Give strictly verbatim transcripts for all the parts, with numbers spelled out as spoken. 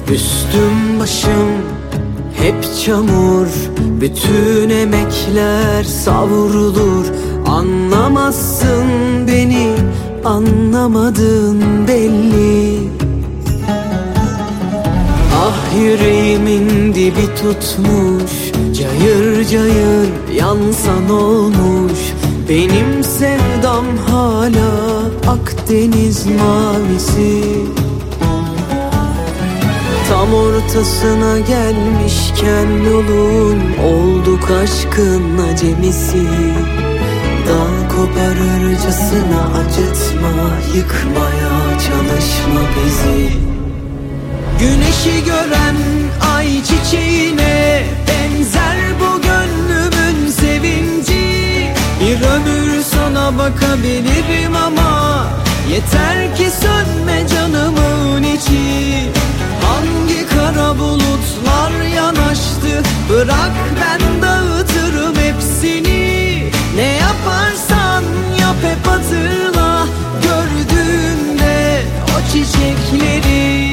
Üstüm başım hep çamur, bütün emekler savrulur. Anlamazsın beni, anlamadın belli. Ah yüreğimin dibi tutmuş, cayır cayır yansan olmuş. Benim sevdam hala Akdeniz mavisi. Tam ortasına gelmişken yolun, olduk aşkın acemisi. Dal koparırcasına acıtma, yıkmaya çalışma bizi. Güneşi gören ay çiçeğine benzer bu gönlümün sevinci. Bir ömür sana bakabilirim ama yeter ki sönme canımın içi. Hangi kara bulutlar yanaştı, bırak ben dağıtırım hepsini. Ne yaparsan yap hep hatırla, gördüğünde o çiçekleri.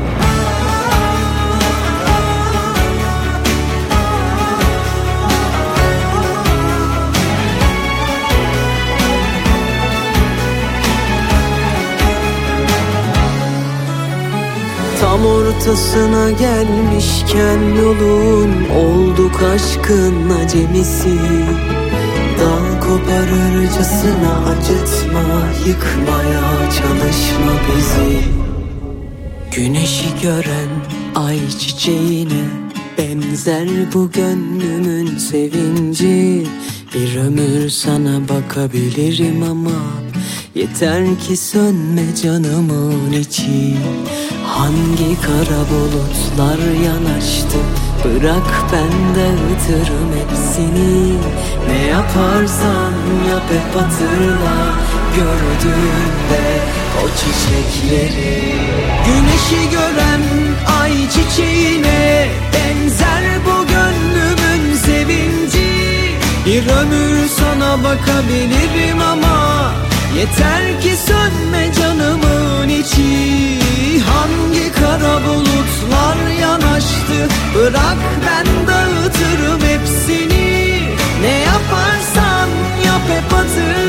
Tam ortasına gelmişken yolun, olduk aşkın acemisi. Dal koparırcasına acıtma, yıkmaya çalışma bizi. Güneşi gören ay çiçeğine benzer bu gönlümün sevinci. Bir ömür sana bakabilirim ama yeter ki sönme canımın içi. Hangi kara bulutlar yanaştı, bırak ben dağıtırım hepsini. Ne yaparsan yap hep hatırla, gördüğünde o çiçekleri. Güneşi gören ay çiçeğine benzer bu gönlümün sevinci. Bir ömür sana bakabilirim ama yeter ki sönme canımın içi. Hangi kara bulutlar yanaştı, bırak ben dağıtırım hepsini. Ne yaparsan yap hep hatırla,